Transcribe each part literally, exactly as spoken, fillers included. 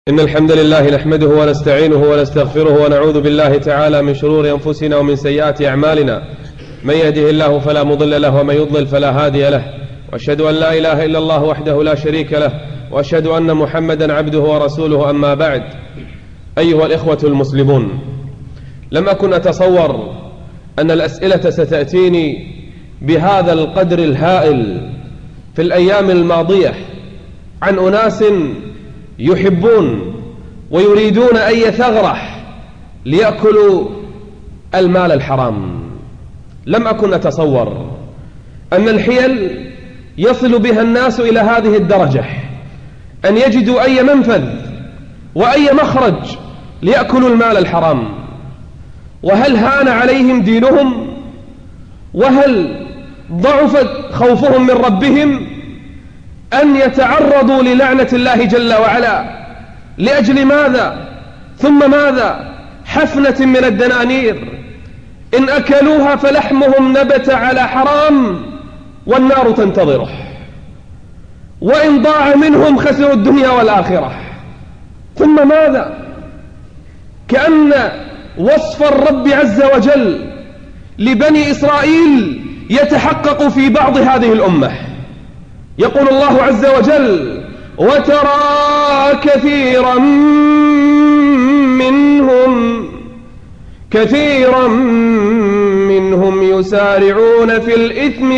إن الحمد لله نحمده ونستعينه ونستغفره ونعوذ بالله تعالى من شرور أنفسنا ومن سيئات أعمالنا. من يهده الله فلا مضل له ومن يضلل فلا هادي له، وأشهد أن لا إله إلا الله وحده لا شريك له، وأشهد أن محمدا عبده ورسوله. أما بعد، أيها الإخوة المسلمون، لم أكن أتصور أن الأسئلة ستأتيني بهذا القدر الهائل في الأيام الماضية عن أناس يحبون ويريدون أي ثغرة ليأكلوا المال الحرام. لم أكن أتصور أن الحيل يصل بها الناس إلى هذه الدرجة، أن يجدوا أي منفذ وأي مخرج ليأكلوا المال الحرام. وهل هان عليهم دينهم؟ وهل ضعف خوفهم من ربهم أن يتعرضوا للعنة الله جل وعلا؟ لأجل ماذا؟ ثم ماذا؟ حفنة من الدنانير إن أكلوها فلحمهم نبت على حرام والنار تنتظره، وإن ضاع منهم خسروا الدنيا والآخرة. ثم ماذا؟ كأن وصف الرب عز وجل لبني إسرائيل يتحقق في بعض هذه الأمة. يقول الله عز وجل: وترى كثيرا منهم كثيرا منهم يسارعون في الإثم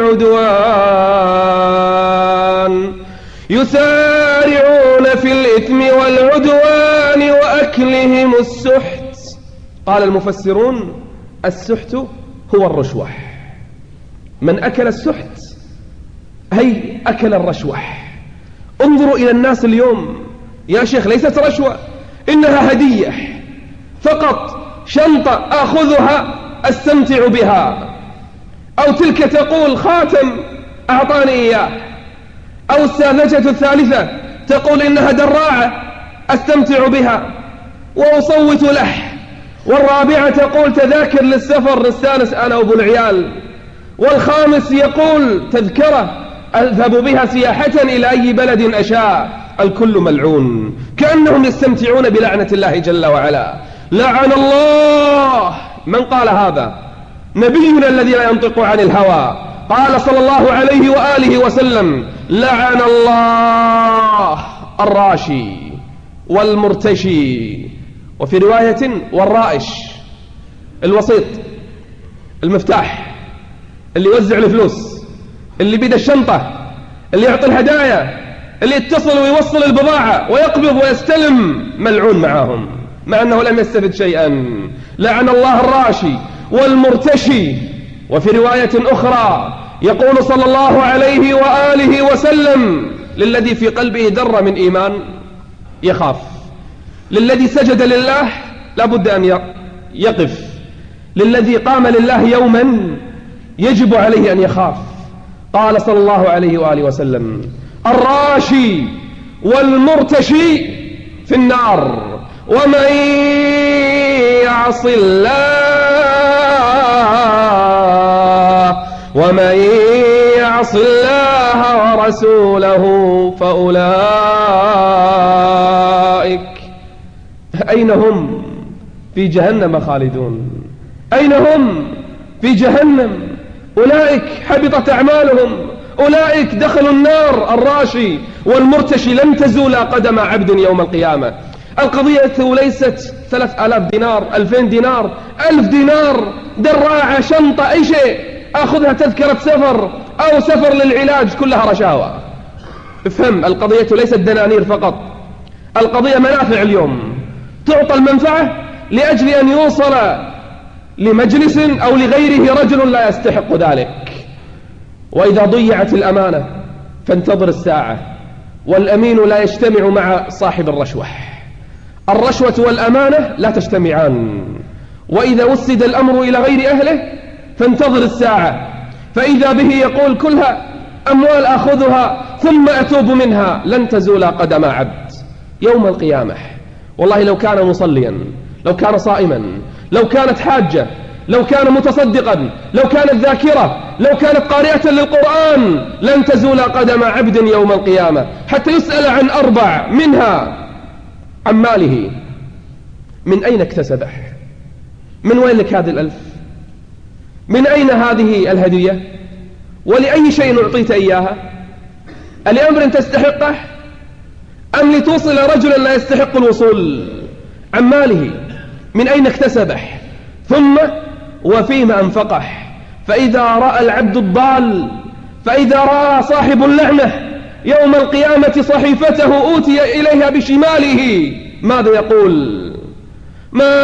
والعدوان يسارعون في الإثم والعدوان وأكلهم السحت. قال المفسرون: السحت هو الرشوة. من أكل السحت أي أكل الرشوة. انظروا إلى الناس اليوم يا شيخ، ليست رشوة، إنها هدية فقط، شنطة أخذها أستمتع بها، أو تلك تقول خاتم أعطاني إياه، أو الساذجة الثالثة تقول إنها دراعة أستمتع بها وأصوت له، والرابعة تقول تذاكر للسفر نستانس أنا وأبو العيال، والخامس يقول تذكرة أذهب بها سياحة إلى أي بلد أشاء. الكل ملعون، كأنهم يستمتعون بلعنة الله جل وعلا. لعن الله من قال هذا، نبينا الذي لا ينطق عن الهوى، قال صلى الله عليه وآله وسلم: لعن الله الراشي والمرتشي، وفي رواية والرائش، الوسيط، المفتاح، اللي يوزع الفلوس، اللي بيد الشنطة، اللي يعطي الهدايا، اللي يتصل ويوصل البضاعة ويقبض ويستلم، ملعون معهم مع أنه لم يستفد شيئا. لعن الله الراشي والمرتشي. وفي رواية أخرى يقول صلى الله عليه وآله وسلم: للذي في قلبه ذرة من إيمان يخاف، للذي سجد لله لابد أن يقف، للذي قام لله يوما يجب عليه أن يخاف. قال صلى الله عليه وآله وسلم: الراشي والمرتشي في النار، ومن يعص الله ومن يعص الله ورسوله فأولئك أين هم؟ في جهنم خالدون. أين هم؟ في جهنم. أولئك حبطت أعمالهم، أولئك دخلوا النار. الراشي والمرتشي لن تزول قدم عبد يوم القيامة. القضية ليست ثلاث آلاف دينار، ألفين دينار، ألف دينار، دراعة، شنطة، أي شيء أخذها تذكرة سفر أو سفر للعلاج، كلها رشاوى. افهم، القضية ليست دنانير فقط، القضية منافع. اليوم تعطى المنفعة لأجل أن يوصل لمجلس أو لغيره رجل لا يستحق ذلك. وإذا ضيعت الأمانة فانتظر الساعة، والأمين لا يجتمع مع صاحب الرشوة. الرشوة والأمانة لا تجتمعان. وإذا وسد الأمر إلى غير أهله فانتظر الساعة، فإذا به يقول كلها أموال أخذها ثم أتوب منها. لن تزول قدم عبد يوم القيامة. والله لو كان مصليا، لو كان صائما، لو كانت حاجة، لو كان متصدقا، لو كانت ذاكرة، لو كانت قارئة للقرآن، لن تزول قدم عبد يوم القيامة حتى يسأل عن أربع، منها عن ماله. من أين اكتسبه؟ من وين لك هذه الألف؟ من أين هذه الهدية؟ ولأي شيء أعطيت إياها؟ لأمر تستحقه أم لتوصل رجلا لا يستحق الوصول؟ عن ماله. من أين اكتسبه؟ ثم وفيما أنفقه. فإذا رأى العبد الضال، فإذا رأى صاحب اللعنة يوم القيامة صحيفته أوتي إليها بشماله، ماذا يقول؟ ما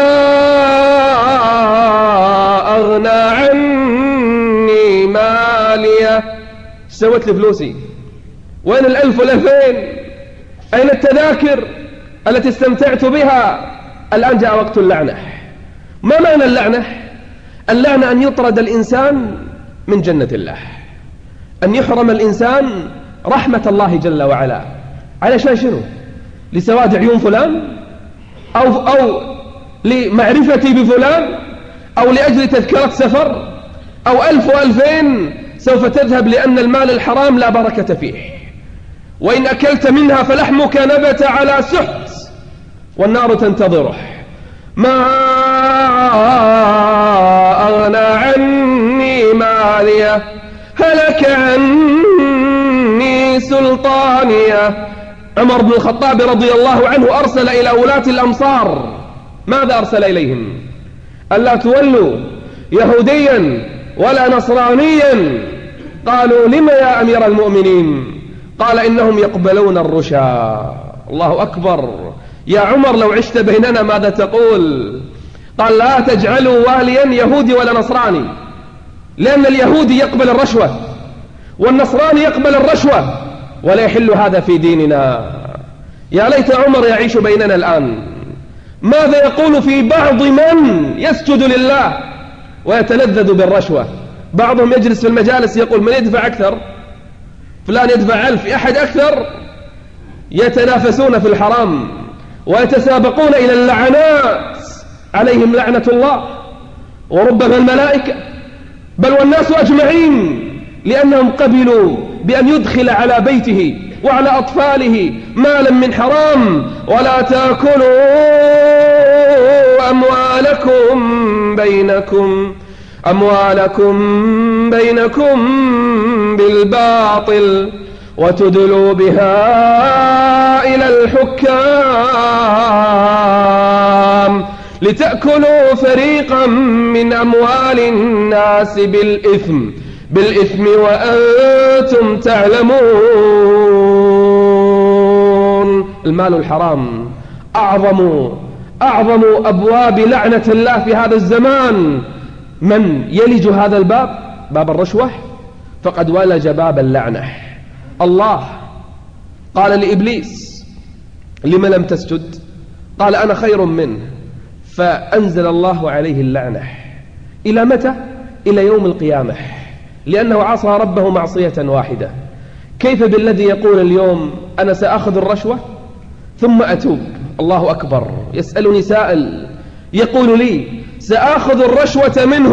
أغنى عني مالية. سويت لفلوسي؟ وين الألف والألفين؟ أين التذاكر التي استمتعت بها؟ الآن جاء وقت اللعنة. ما معنى اللعنة؟ اللعنة أن يطرد الإنسان من جنة الله، أن يحرم الإنسان رحمة الله جل وعلا. علشان شنو؟ لسواد عيون فلان، أو, أو لمعرفتي بفلان، أو لأجل تذكرة سفر، أو ألف وألفين سوف تذهب لأن المال الحرام لا بركة فيه، وإن أكلت منها فلحمك نبت على سحت والنار تنتظره. ما أغنى عني مالية، هلك عني سلطانية. عمر بن الخطاب رضي الله عنه أرسل إلى ولاة الأمصار، ماذا أرسل إليهم؟ ألا تولوا يهوديا ولا نصرانيا. قالوا لما يا أمير المؤمنين؟ قال إنهم يقبلون الرشا. الله أكبر. يا عمر لو عشت بيننا ماذا تقول؟ قال لا تجعلوا واليا يهودي ولا نصراني، لأن اليهودي يقبل الرشوة والنصراني يقبل الرشوة، ولا يحل هذا في ديننا. يا ليت عمر يعيش بيننا الآن. ماذا يقول في بعض من يسجد لله ويتلذذ بالرشوة؟ بعضهم يجلس في المجالس يقول من يدفع أكثر؟ فلان يدفع ألف، أحد أكثر. يتنافسون في الحرام ويتسابقون إلى اللعنات، عليهم لعنة الله وربما الملائكة بل والناس أجمعين، لأنهم قبلوا بأن يدخل على بيته وعلى أطفاله مالا من حرام. ولا تأكلوا أموالكم بينكم أموالكم بينكم بالباطل وتدلوا بها إلى الحكام لتأكلوا فريقا من أموال الناس بالإثم بالإثم وأنتم تعلمون. المال الحرام أعظم أعظم أبواب لعنة الله في هذا الزمان. من يلج هذا الباب، باب الرشوة، فقد ولج باب اللعنة. الله قال لإبليس لم لم تسجد؟ قال أنا خير منه، فأنزل الله عليه اللعنة. إلى متى؟ إلى يوم القيامة، لأنه عصى ربه معصية واحدة. كيف بالذي يقول اليوم أنا سأخذ الرشوة ثم أتوب؟ الله أكبر. يسألني سائل يقول لي سأخذ الرشوة منه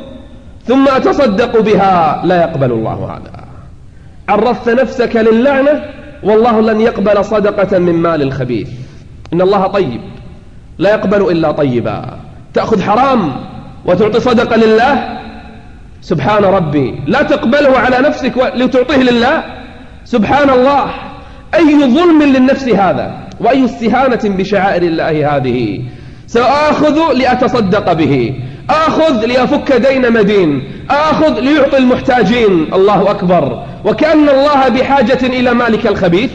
ثم أتصدق بها، لا يقبل الله هذا. عرضت نفسك للعنة، والله لن يقبل صدقة من مال الخبيث. إن الله طيب لا يقبل إلا طيبا. تأخذ حرام وتعطي صدقة لله، سبحان ربي، لا تقبله على نفسك لتعطيه لله. سبحان الله، أي ظلم للنفس هذا، وأي استهانة بشعائر الله هذه. سأخذ لأتصدق به، آخذ لأفك دين مدين، آخذ ليعطي المحتاجين. الله أكبر. وكأن الله بحاجة إلى مالك الخبيث.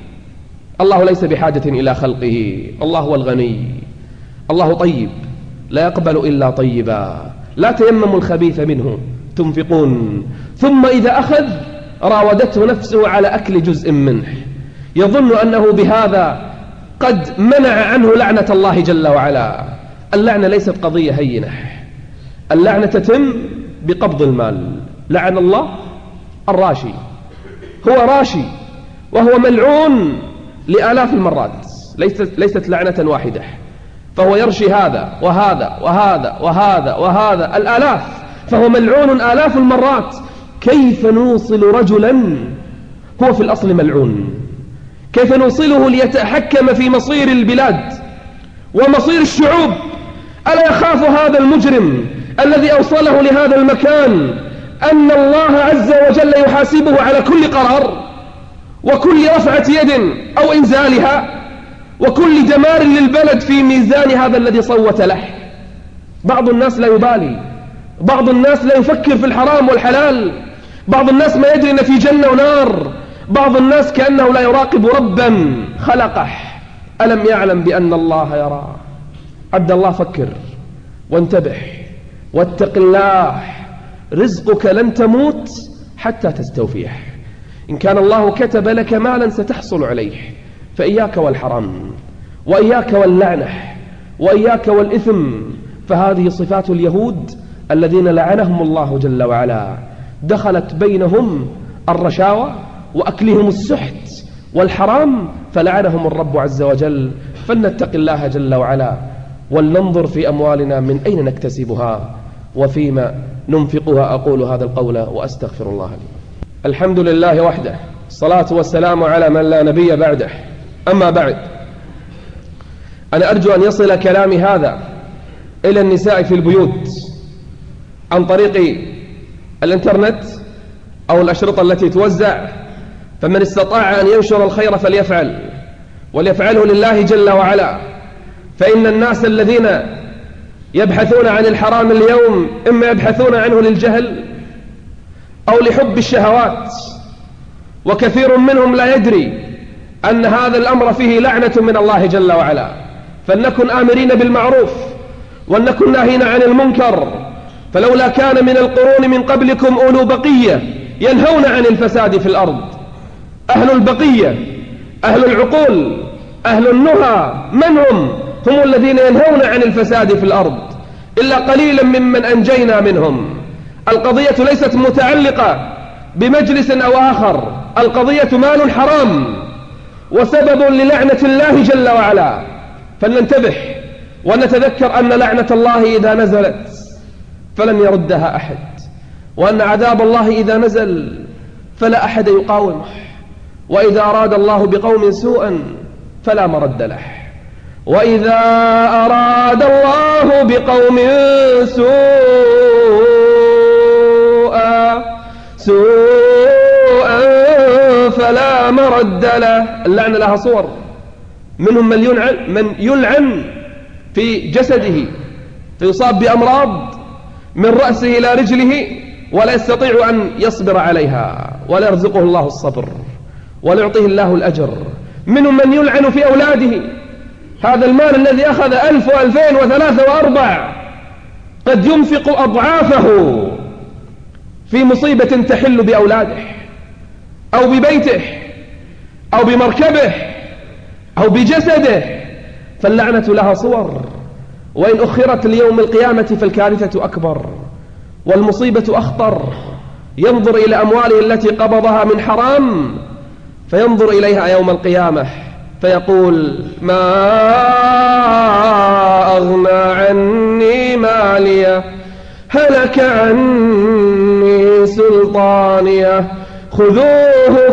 الله ليس بحاجة إلى خلقه، الله هو الغني. الله طيب لا يقبل إلا طيبا. لا تيمموا الخبيث منه تنفقون، ثم إذا أخذ راودته نفسه على أكل جزء منه، يظن أنه بهذا قد منع عنه لعنة الله جل وعلا. اللعنة ليست قضية هينة. اللعنة تتم بقبض المال. لعن الله الراشي، هو راشي وهو ملعون لآلاف المرات، ليست, ليست لعنة واحدة. فهو يرشي هذا وهذا وهذا وهذا وهذا الآلاف، فهو ملعون آلاف المرات. كيف نوصل رجلا هو في الأصل ملعون كيف نوصله ليتحكم في مصير البلاد ومصير الشعوب؟ ألا يخاف هذا المجرم الذي أوصله لهذا المكان أن الله عز وجل يحاسبه على كل قرار وكل رفعة يد أو إنزالها وكل دمار للبلد في ميزان هذا الذي صوت له؟ بعض الناس لا يبالي، بعض الناس لا يفكر في الحرام والحلال، بعض الناس ما يدري أن في جنة ونار، بعض الناس كأنه لا يراقب ربا خلقه. ألم يعلم بأن الله يرى؟ عبد الله فكر وانتبه واتق الله، رزقك لن تموت حتى تستوفيه. إن كان الله كتب لك مالا ستحصل عليه، فإياك والحرام وإياك واللعنة وإياك والإثم، فهذه صفات اليهود الذين لعنهم الله جل وعلا. دخلت بينهم الرشاوى وأكلهم السحت والحرام فلعنهم الرب عز وجل. فلنتق الله جل وعلا ولننظر في أموالنا من أين نكتسبها وفيما ننفقها. أقول هذا القول وأستغفر الله لي. الحمد لله وحده، الصلاة والسلام على من لا نبي بعده. أما بعد، أنا أرجو أن يصل كلامي هذا إلى النساء في البيوت عن طريق الإنترنت أو الأشرطة التي توزع، فمن استطاع أن ينشر الخير فليفعل، وليفعله لله جل وعلا. فإن الناس الذين يبحثون عن الحرام اليوم إما يبحثون عنه للجهل أو لحب الشهوات، وكثير منهم لا يدري أن هذا الأمر فيه لعنة من الله جل وعلا. فلنكن آمرين بالمعروف ولنكن ناهين عن المنكر، فلولا كان من القرون من قبلكم أولو بقية ينهون عن الفساد في الأرض. أهل البقية، أهل العقول، أهل النهى، من هم؟ هم الذين ينهون عن الفساد في الأرض، إلا قليلا ممن أنجينا منهم. القضية ليست متعلقة بمجلس أو آخر، القضية مال حرام وسبب للعنة الله جل وعلا. فلننتبه ونتذكر أن لعنة الله إذا نزلت فلن يردها أحد، وأن عذاب الله إذا نزل فلا أحد يقاومه، وإذا أراد الله بقوم سوءا فلا مرد له. وإذا أراد الله بقوم سوءا سوءا فلا مرد له. اللعنة لها صور، منهم من يلعن, من يلعن في جسده فيصاب بأمراض من رأسه إلى رجله ولا يستطيع أن يصبر عليها، ولا يرزقه الله الصبر ولا يعطيه الله الأجر. منهم من يلعن في أولاده، هذا المال الذي أخذ ألف وألفين وثلاثة وأربع قد ينفق أضعافه في مصيبة تحل بأولاده أو ببيته أو بمركبه أو بجسده. فاللعنة لها صور، وإن أخرت ليوم القيامة فالكارثة أكبر والمصيبة أخطر. ينظر إلى أمواله التي قبضها من حرام فينظر إليها يوم القيامة فيقول: ما أغنى عني مالية، هلك عني سلطانية، خذوه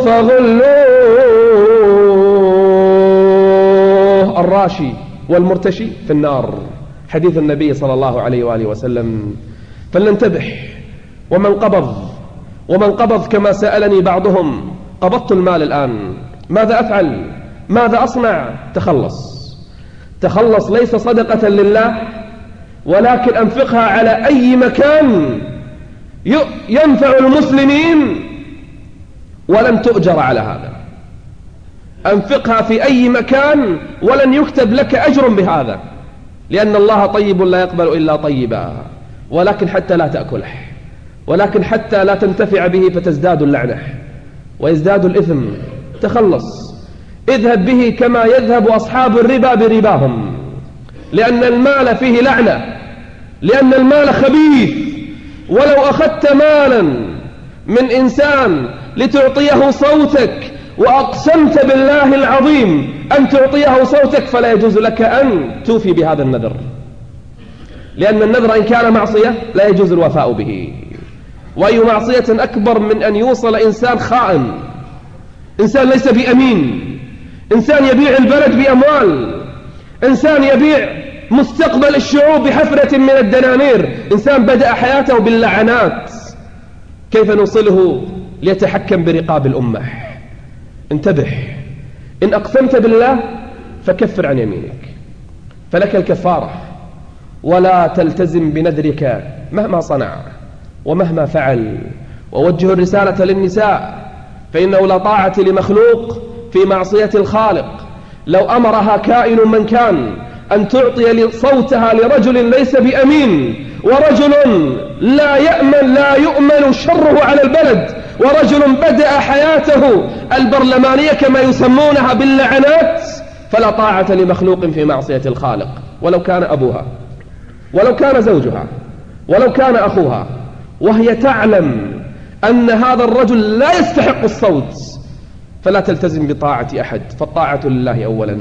فغلوه. الراشي والمرتشي في النار، حديث النبي صلى الله عليه وآله وسلم. فلننتبه. ومن قبض ومن قبض كما سألني بعضهم: قبضت المال الآن، ماذا أفعل؟ ماذا أصنع؟ تخلص تخلص ليس صدقة لله، ولكن أنفقها على أي مكان ينفع المسلمين ولن تؤجر على هذا. أنفقها في أي مكان ولن يكتب لك أجر بهذا، لأن الله طيب لا يقبل إلا طيبا. ولكن حتى لا تأكله، ولكن حتى لا تنتفع به فتزداد اللعنة ويزداد الإثم. تخلص، اذهب به كما يذهب أصحاب الربا برباهم، لأن المال فيه لعنة، لأن المال خبيث. ولو أخذت مالا من إنسان لتعطيه صوتك وأقسمت بالله العظيم أن تعطيه صوتك فلا يجوز لك أن توفي بهذا النذر، لأن النذر إن كان معصية لا يجوز الوفاء به. وأي معصية أكبر من أن يوصل إنسان خائن، إنسان ليس بأمين، إنسان يبيع البلد بأموال، إنسان يبيع مستقبل الشعوب بحفرة من الدنانير، إنسان بدأ حياته باللعنات. كيف نوصله ليتحكم برقاب الأمة؟ انتبه، إن أقسمت بالله فكفر عن يمينك، فلك الكفارة، ولا تلتزم بنذرك مهما صنع ومهما فعل. ووجه الرسالة للنساء، فإنه لا طاعة لمخلوق في معصية الخالق. لو أمرها كائن من كان أن تعطي صوتها لرجل ليس بأمين، ورجل لا يأمن لا يؤمن شره على البلد، ورجل بدأ حياته البرلمانية كما يسمونها باللعنات، فلا طاعة لمخلوق في معصية الخالق، ولو كان أبوها، ولو كان زوجها، ولو كان أخوها، وهي تعلم أن هذا الرجل لا يستحق الصوت، فلا تلتزم بطاعة أحد، فالطاعة لله أولا.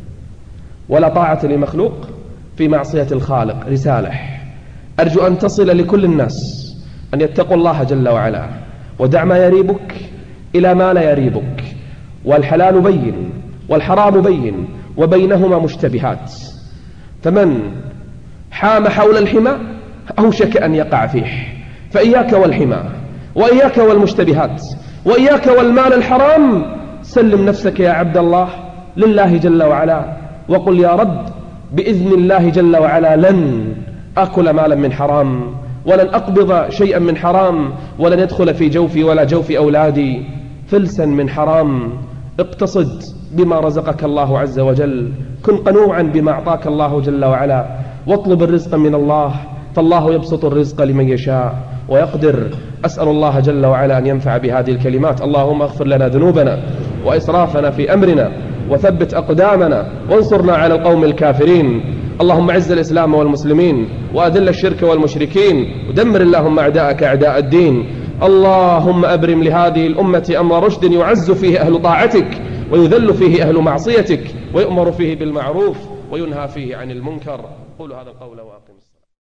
ولا طاعة لمخلوق في معصية الخالق. رسالة أرجو أن تصل لكل الناس أن يتقوا الله جل وعلا، ودع ما يريبك إلى ما لا يريبك، والحلال بين والحرام بين، وبينهما مشتبهات، فمن حام حول الحمى أوشك أن يقع فيه. فإياك والحمى، وإياك والمشتبهات، وإياك والمال الحرام. سلم نفسك يا عبد الله لله جل وعلا، وقل يا رب بإذن الله جل وعلا لن أكل مالا من حرام، ولن أقبض شيئا من حرام، ولن يدخل في جوفي ولا جوف أولادي فلسا من حرام. اقتصد بما رزقك الله عز وجل، كن قنوعا بما أعطاك الله جل وعلا، واطلب الرزق من الله، فالله يبسط الرزق لمن يشاء ويقدر. أسأل الله جل وعلا أن ينفع بهذه الكلمات. اللهم اغفر لنا ذنوبنا وإسرافنا في أمرنا، وثبت أقدامنا، وانصرنا على القوم الكافرين. اللهم عز الإسلام والمسلمين، وأذل الشرك والمشركين، ودمر اللهم أعداءك أعداء الدين. اللهم أبرم لهذه الأمة أمر رشد يعز فيه أهل طاعتك، ويذل فيه أهل معصيتك، ويؤمر فيه بالمعروف، وينهى فيه عن المنكر. قولوا هذا القول وأقم.